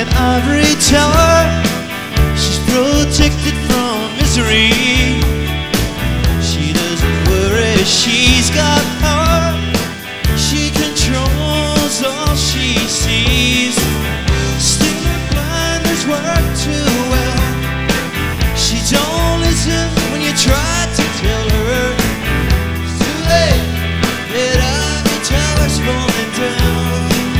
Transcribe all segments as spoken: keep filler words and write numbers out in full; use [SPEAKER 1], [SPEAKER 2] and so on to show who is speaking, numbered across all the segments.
[SPEAKER 1] an ivory tower. She's protected from misery. She doesn't worry, she's got power. She controls all she sees. Still her blinders work too well. She don't listen when you try to tell her. It's too late, that ivory tower's falling down.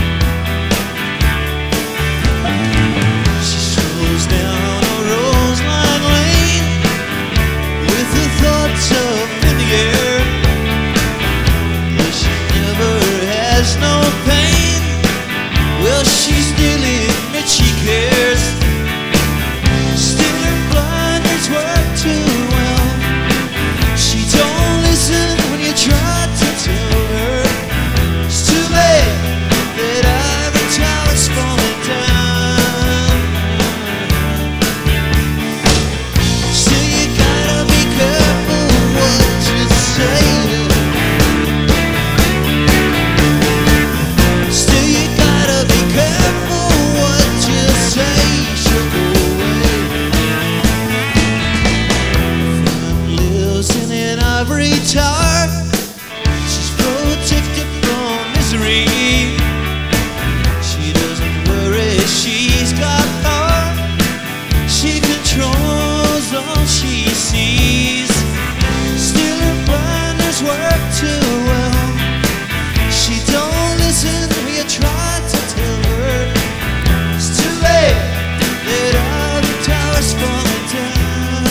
[SPEAKER 1] She strolls down a rose-lined lane with her thoughts up in the air. But she never has no pain. Well, she still admits she cares. Still her blinders work too well. She don't listen when you try to tell her. It's too late, that ivory tower's falling down. Still you gotta be careful what you say. Still you gotta be careful what you say. She'll go away. Lives in an ivory tower. She's protected from misery. She doesn't worry, she's got power. She controls all she sees. Still her blinders work too well. She don't listen when you try to tell her. It's too late, that ivory tower's falling down.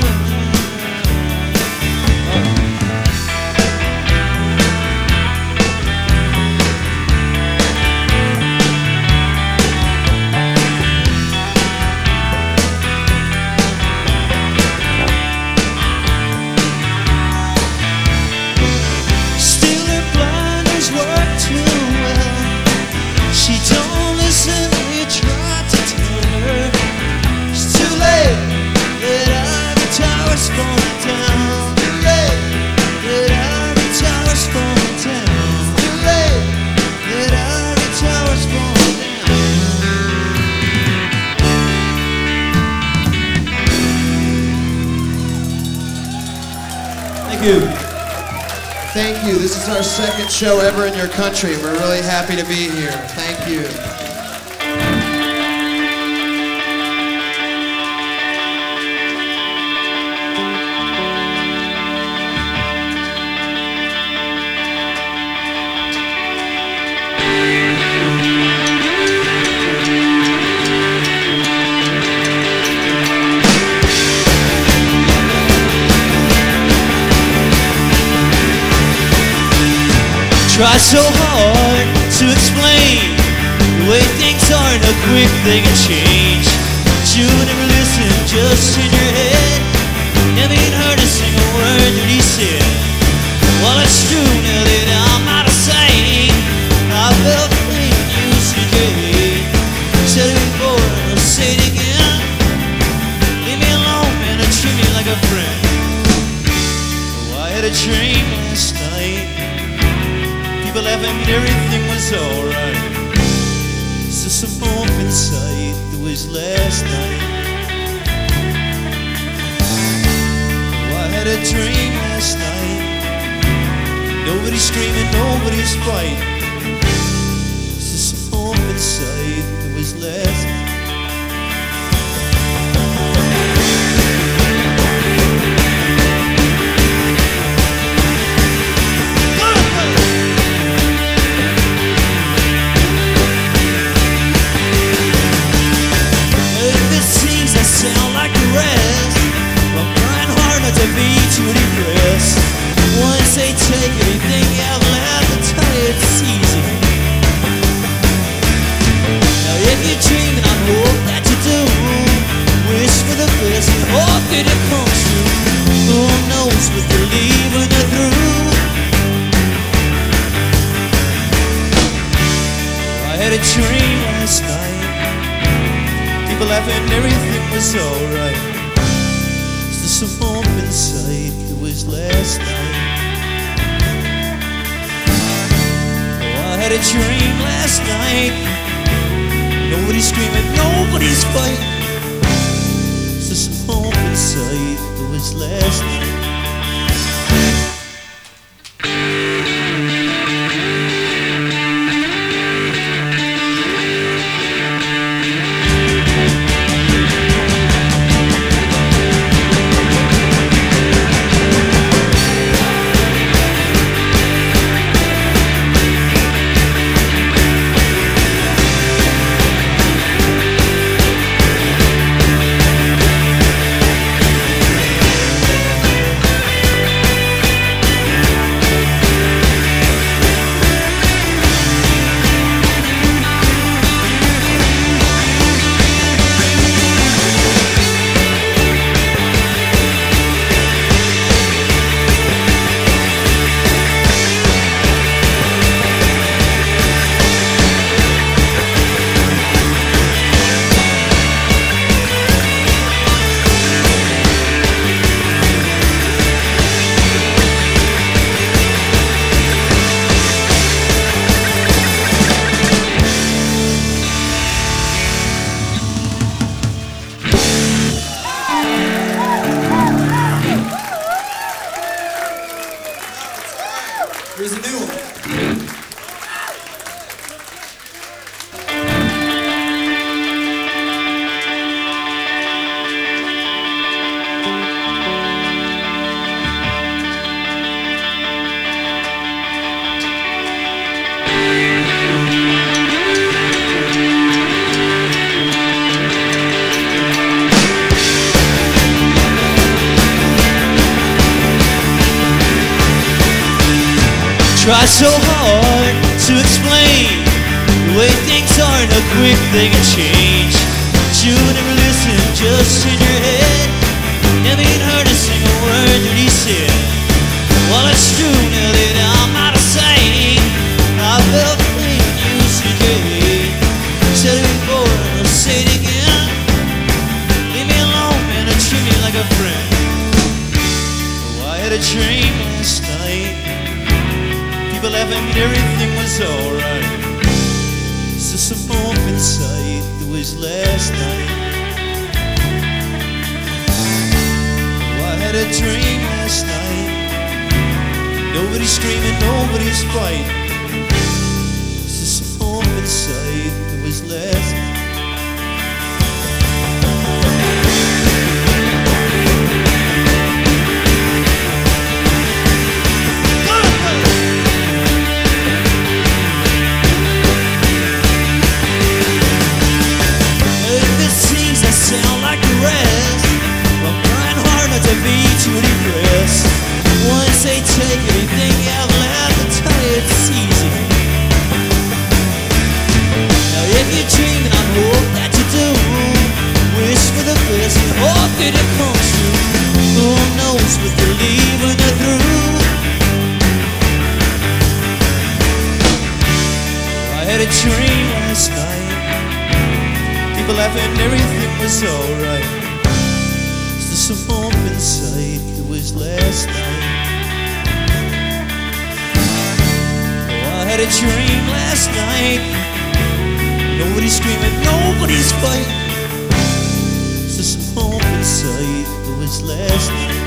[SPEAKER 1] Still her blinders work too well. She don't listen when you try to tell her. It's too late, that ivory tower's falling down. Too late, that ivory tower's falling down. Too late, that ivory tower's falling down.
[SPEAKER 2] Thank you. Thank you. This is our second show ever in your country. We're really happy to be here. Thank you.
[SPEAKER 1] Try so hard to explain the way things are, and a quick thing can change. But you never listen, just in your head. Never even heard a single word that he said. Well, it's true now that I'm out of sight. I felt pain you said, yeah. Said it before, I'll say it again. Leave me alone, man, I treat me like a friend. Oh, I had a dream last night. People laughing, everything was alright. It's just a moment sight that was last night. Oh, I had a dream last night. Nobody's screaming, nobody's fighting. It's just a moment sight that was last night. Sound like the rest. I'm trying hard not to be too depressed. Once they take everything you have left, I tell you it's easy. Now if you're dreaming, I hope that you do. Wish for the best, hope that it comes true. Who knows what you leave when you're through? I had a dream last night. People laughing, everything was alright. It's just a moment sight that was last night. Oh, I had a dream last night. Nobody's screaming, nobody's fighting. It's just some hope inside that was last night.
[SPEAKER 2] Here's a new one.
[SPEAKER 1] Try so hard to explain the way things aren't a quick thing to change. But you never listen, just in your head. Never even heard a single word that he said. Well, it's true now that I'm out of sight. I felt pain you said. Said it before, and I'll say it again. Leave me alone, man, I treat me like a friend. Oh, I had a dream last night. People laughing, everything was alright. It's just some hope inside that was last night. Oh, I had a dream last night. Nobody's screaming, nobody's fighting. It's just some hope inside that was last night. Take anything you have left and tell you it's easy. Now if you're dreaming, I hope that you do. Wish for the best and hope that it comes true. Who knows what you leave when you're through? I had a dream last night. People laughing, everything was alright. It's just some hope inside that was last night. I had a dream last night. Nobody's screaming, nobody's fighting. It's just some hope inside that was last night.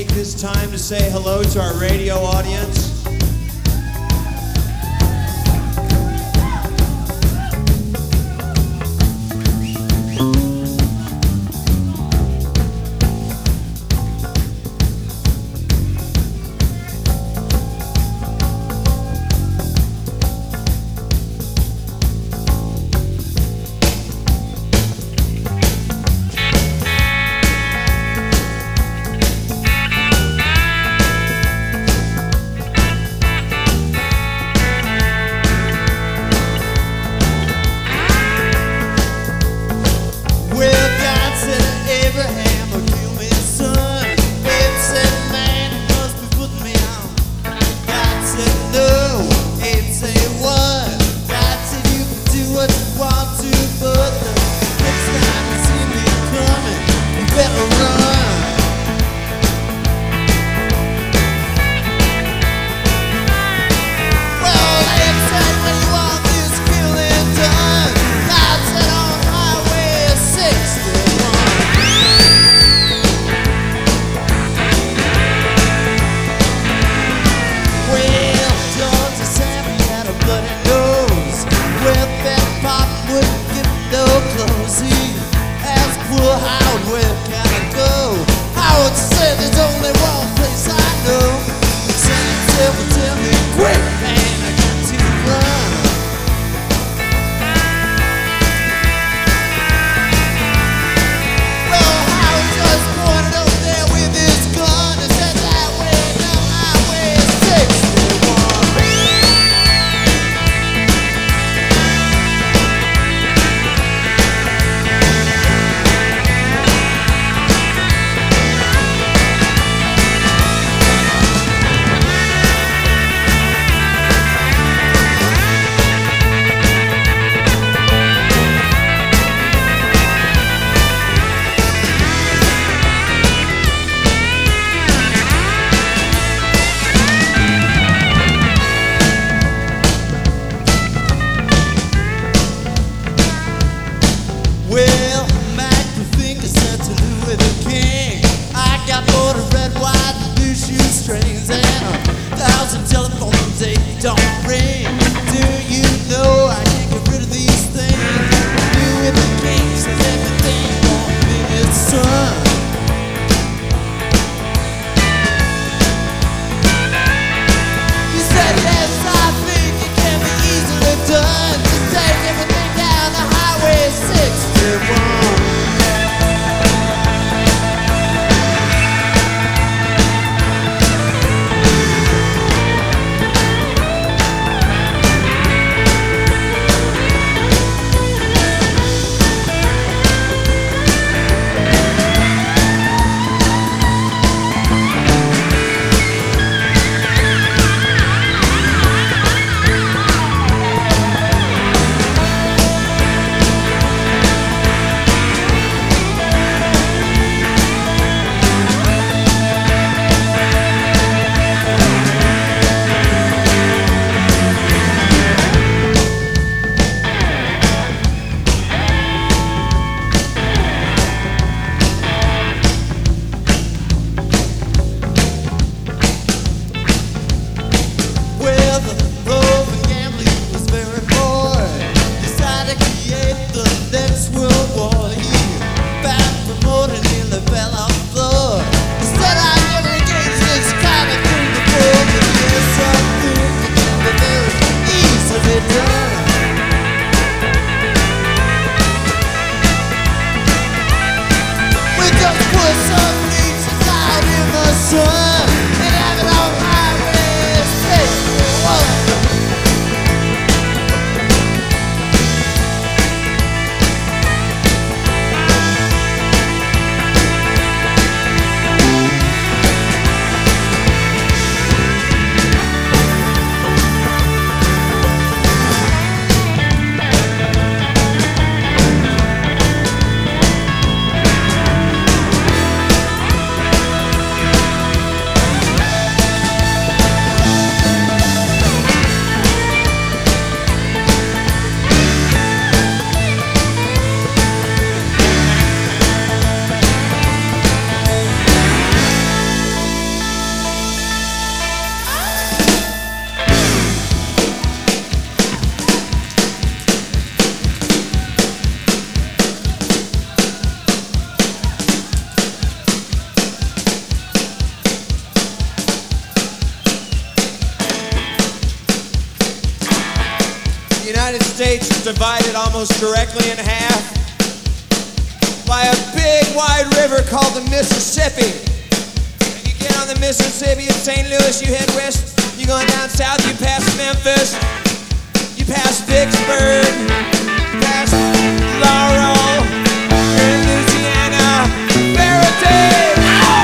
[SPEAKER 2] take this time to say hello to our radio audience. Done to take everything down the highway sixty-one.
[SPEAKER 3] is divided almost directly in half by a big wide river called the Mississippi. If you get on the Mississippi in Saint Louis, you head west, you go down south, you pass Memphis, you pass Vicksburg, you pass Laurel, you're in Louisiana, Verity.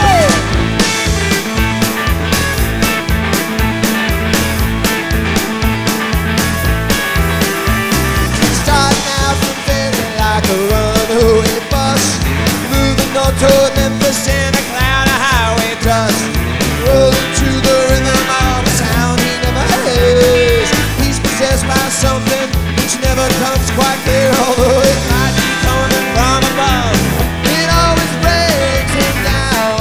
[SPEAKER 3] Like a runaway bus, moving north toward Memphis in a cloud of highway dust, rolling to the rhythm of a sound he never has. He's possessed by something which never comes quite clear, although it might be coming from above. It always breaks him down.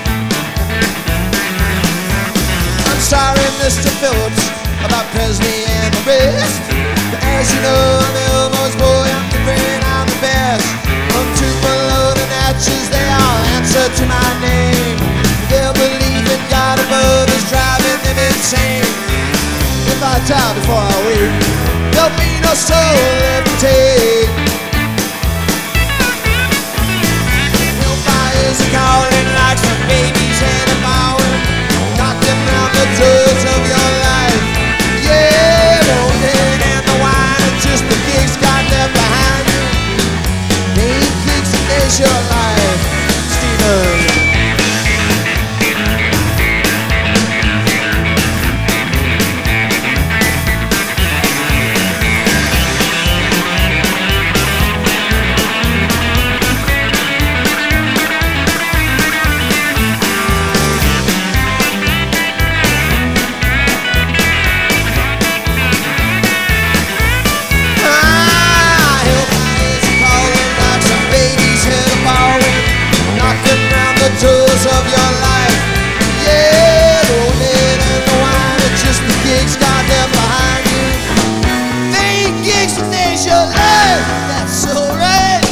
[SPEAKER 3] I'm sorry, Mister Phillips, about Presley and the rest, but as you know, I'm Elmo's boy. I'm different. From Tupelo to Natchez, they all answer to my name. Their belief in God above is driving them insane. If I die before I wake, there'll be no soul left to take. Hellfires are calling like some babies and a bowing. Knock them round the doors of your life. Yeah, the woman and the wine and just the gigs got left behind you. It's your life, Stephen. Tours of your life, yeah, the woman and the wine, and just the gigs got left behind you. They ain't gigs and there's your life, that's alright.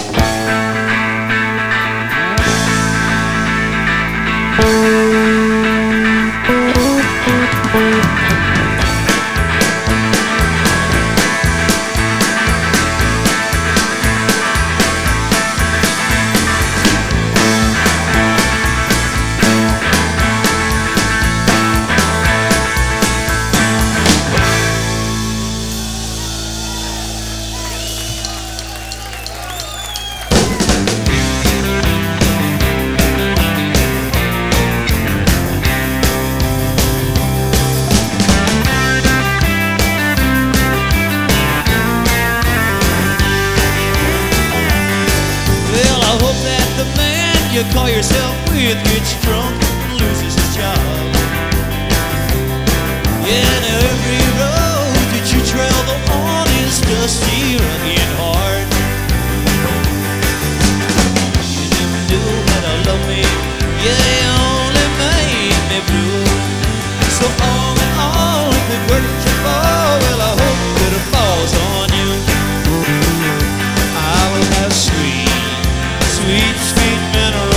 [SPEAKER 1] You call yourself with gets drunk and loses his job. Yeah, now every road that you travel on is dusty, rugged, hard. You never knew how to love me, yeah, you only made me blue. So all in all, if it were to fall, well, I hope that it falls on you. I will have sweet, sweet, sweet memories.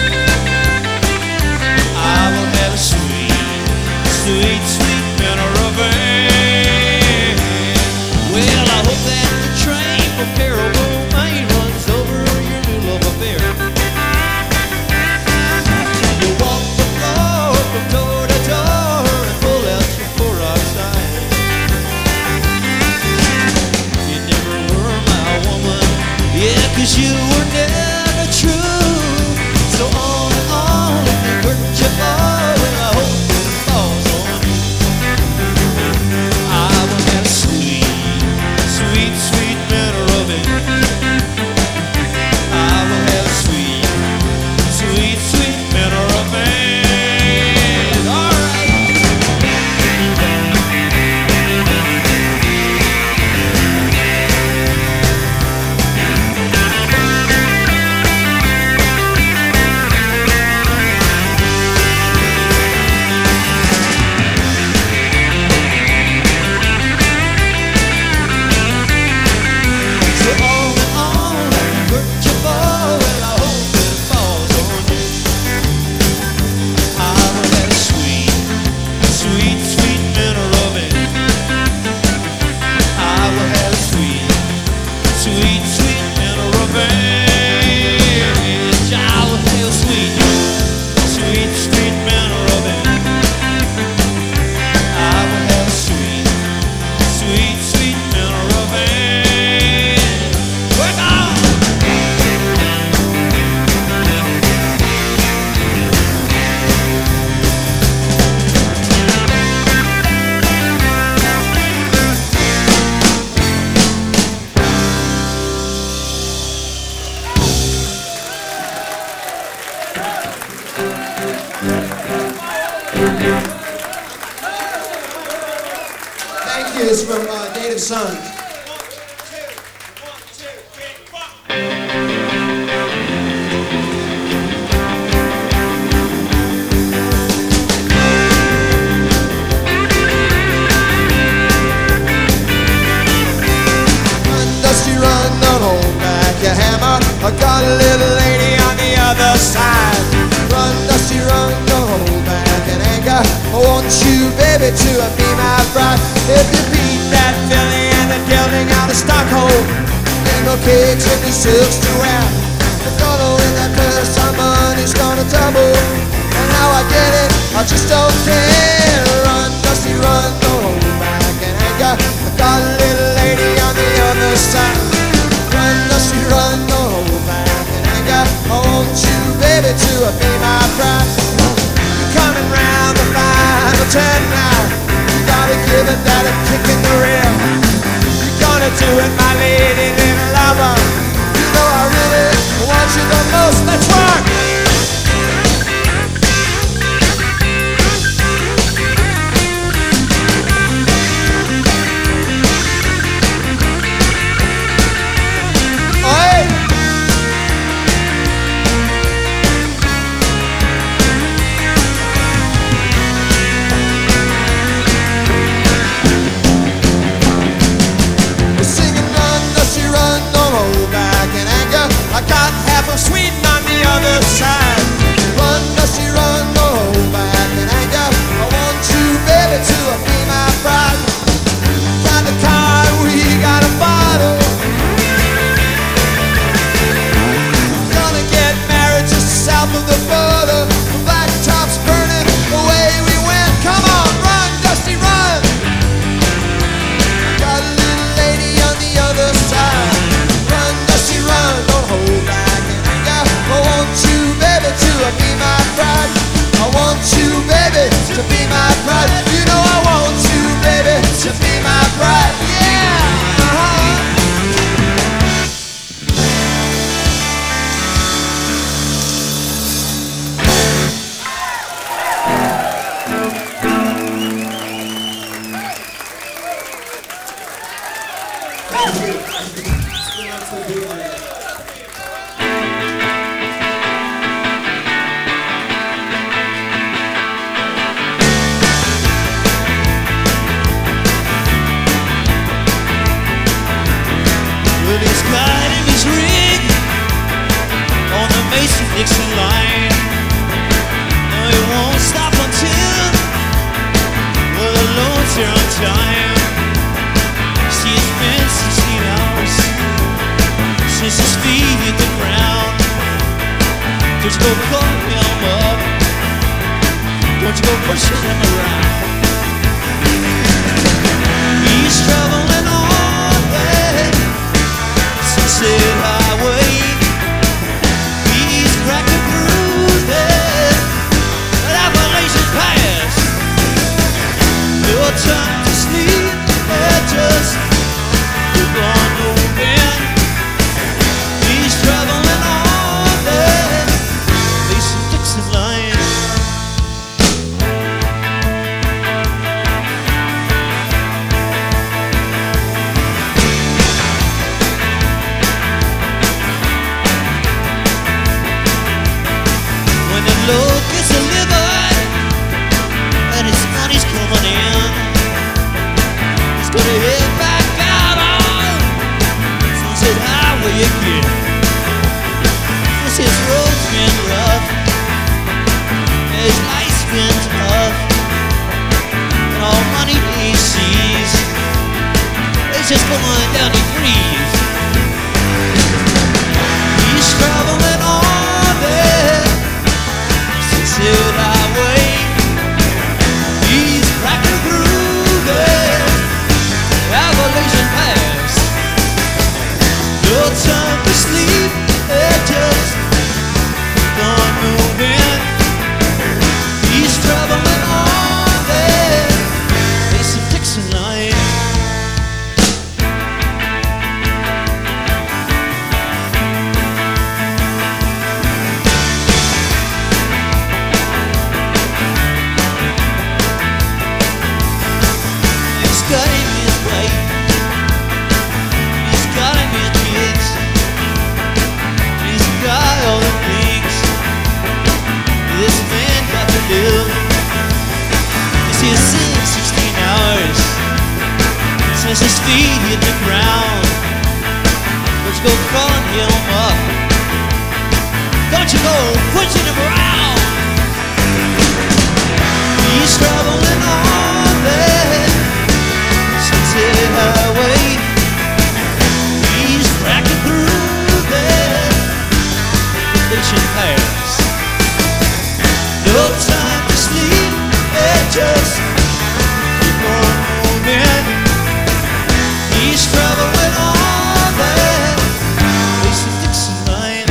[SPEAKER 1] I will have a sweet, sweet, sweet memory. Well, I hope that the train from Caribou Maine runs over your new love affair. You walk the floor from door to door and pull out your four rock sign. You never were my woman, yeah, 'cause you were never true. So on and on, if it hurt you fall, well, I hope that it falls on you. I will have sweet, sweet, sweet memory. I will have sweet, sweet, sweet memory. All right.
[SPEAKER 2] Thank you. It's from uh, Native Sons.
[SPEAKER 3] Dusty, run, don't hold back your hammer. I got a little lady on the other side. Run, Dusty, run, don't hold back in anger. I want you, baby, to be my bride. If you beat that filly and the gelding out of Stockholm, ain't no cakes in the silks to wear. The fellow in that purse, our money's gonna tumble. And how I get it, I just don't care. Run, Dusty, run, don't hold back in anger. I got a little lady on the other side. Run, Dusty, run, don't hold back in anger. I want you, baby, to be my bride. You're coming round the final turn now. You gotta give it that a kick in the rear. You're gonna do it, my lady, little lover. You know I really want you the most. Let's work! I got half of Sweden on the other side. Run, Dusty, run, don't hold back in anger. I want you, baby, to be my bride. Got the car, we got a bottle. Gonna get married just south of the border. The black top's burning, away we went. Come on, run, Dusty, run. Got a little lady on the other side. Run, Dusty, run, don't hold back in anger. I want you, baby, to be my bride. I want you, baby, to be my bride. You know I want you, baby, to be my bride. Yeah! Uh-huh.
[SPEAKER 1] Well, he's got him his rig on the Mason-Dixon line. No, he won't stop until, well, the loads are on time. See, it's been sixteen hours since his feet hit the ground. Don't you go calling him up, don't you go pushing him around. He's traveling on that Sunset Highway. He's cracking through that Appalachian Pass. No time to sleep, and just keep on moving. He's traveling on that Mason-Dixon line. When the load gets delivered and his money's coming in, he's gonna head back out on Sunset Highway again. Cause his road's been rough, his life's been tough, and all money he sees is just going down the breeze. He's traveling on that Sunset Highway. He's cracking through that Appalachian Pass. No time to sleep, and just keep on moving. He's traveling on that Mason-Dixon line. hit the ground. Let's go crawling him up. Don't you go pushing him around. He's traveling on that Sunset Highway. He's racking through that Vacation Pass. No time to sleep, and just keep on moving. He's traveling on that Mason-Dixon line.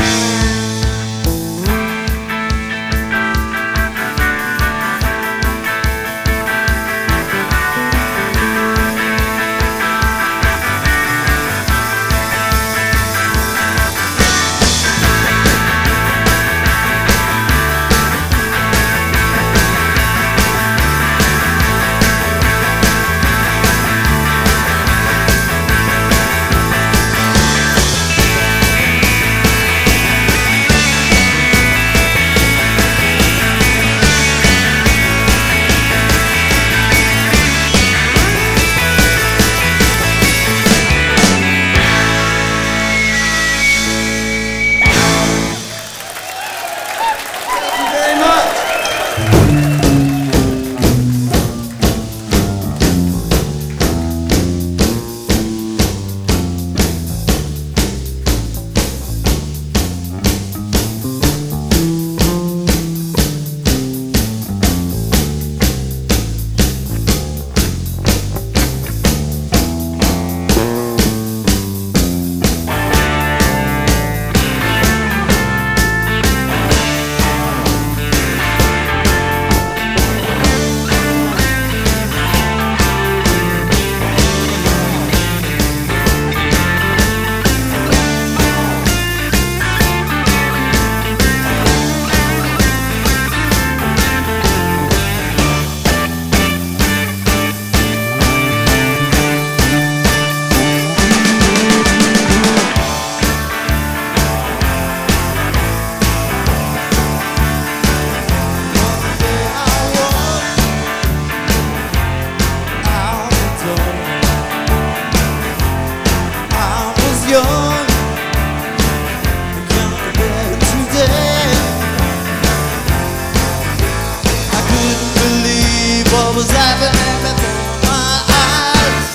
[SPEAKER 1] Was happening before my eyes.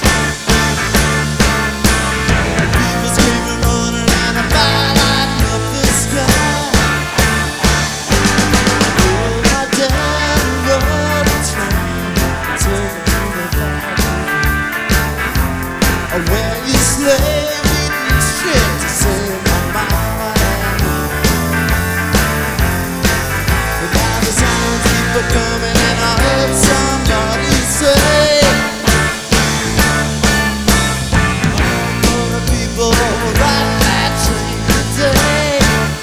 [SPEAKER 1] People screaming, running, and a fire lighting up the sky. Oh, my dad rode a train to the valley. Where you slave eating shit to save my mama and me. But now the sounds keep a coming and I heard somebody say, all the people ride that train today.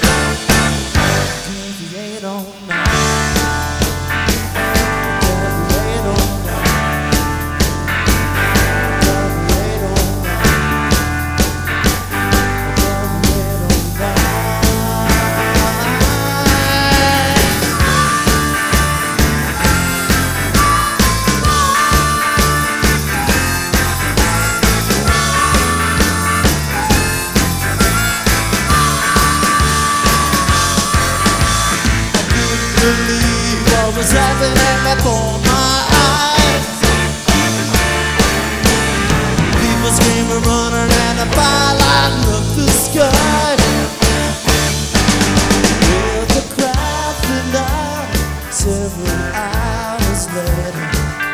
[SPEAKER 1] Cause we ain't on night. Cause we ain't on night. Cause we ain't on night. Cause we ain't on night. Believe what was happening before my eyes. People screaming, running, and a fire lighting up the sky. Well, the crowd thinned out several hours later,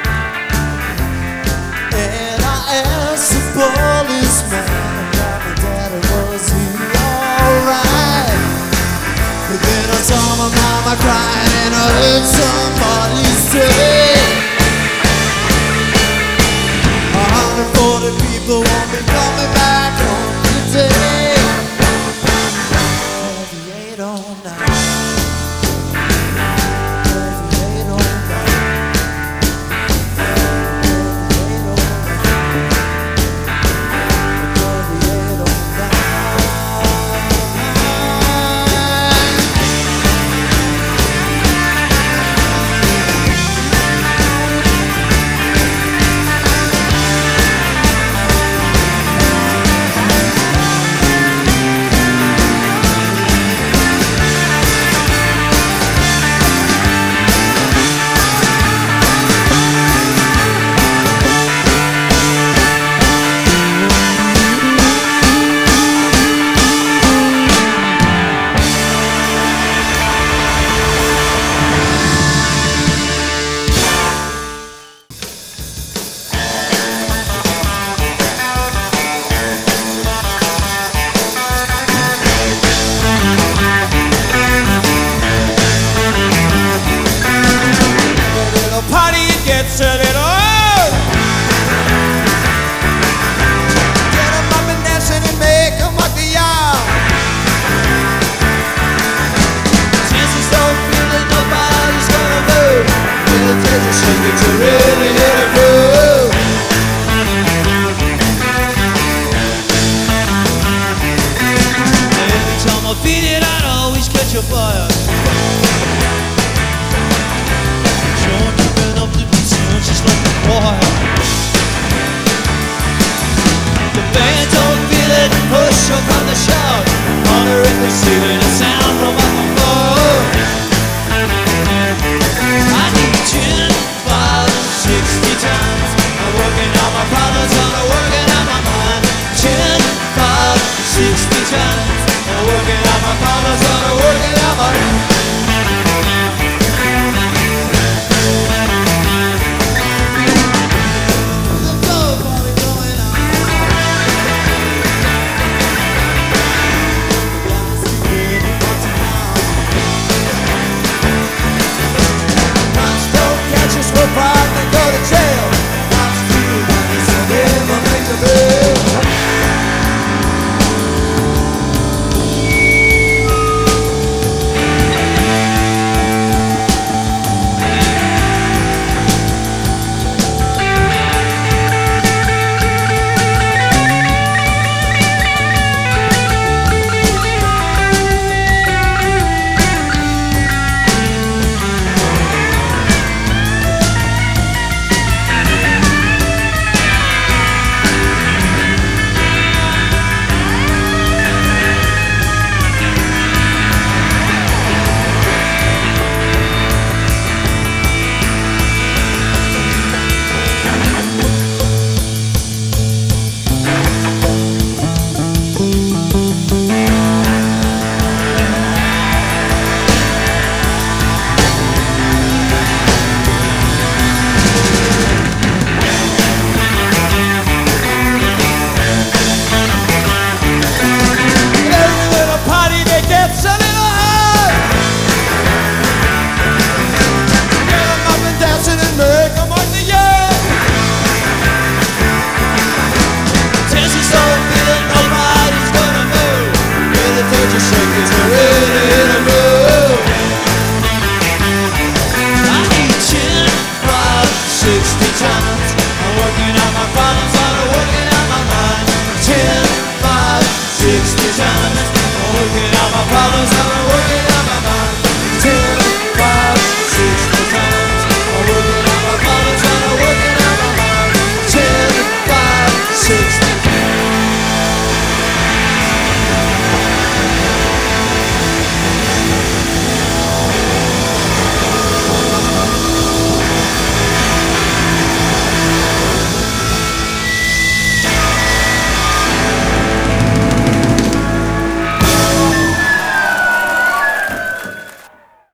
[SPEAKER 1] and I asked the policeman about my daddy, was he alright? But then I saw my mama crying and I heard somebody say, catch a fire. Sean, you've been up to be soon, just like the choir. The band don't feel it, push up on the shout. Honor in the city.